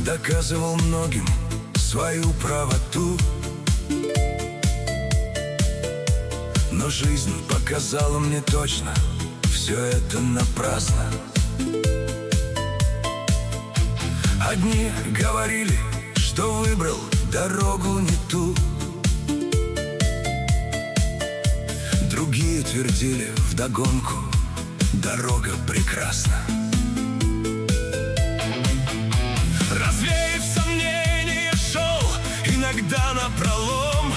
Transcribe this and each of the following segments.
доказывал многим свою правоту. Но жизнь показала мне точно, все это напрасно. Одни говорили, что выбрал дорогу не ту, другие твердили вдогонку: дорога прекрасна. Развеяв сомнения, шел иногда напролом,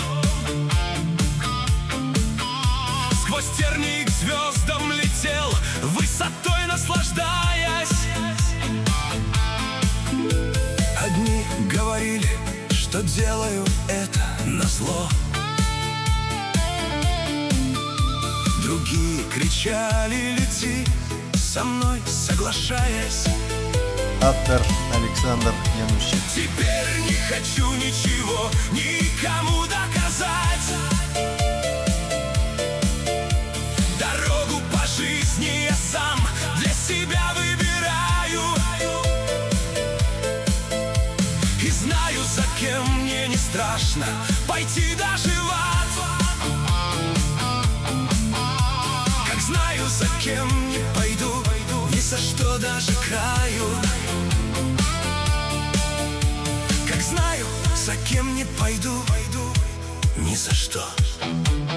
сквозь тернии к звездам летел, высотой наслаждаясь. Одни говорили, что делаю это назло, другие кричали: лети со мной, соглашаясь. Автор Александр Янущик. Теперь не хочу ничего никому доказать. Дорогу по жизни я сам для себя выбираю. И знаю, за кем мне не страшно пойти даже в ад. Как знаю, за кем не пойду ни за что даже краю. Как знаю, за кем не пойду ни за что.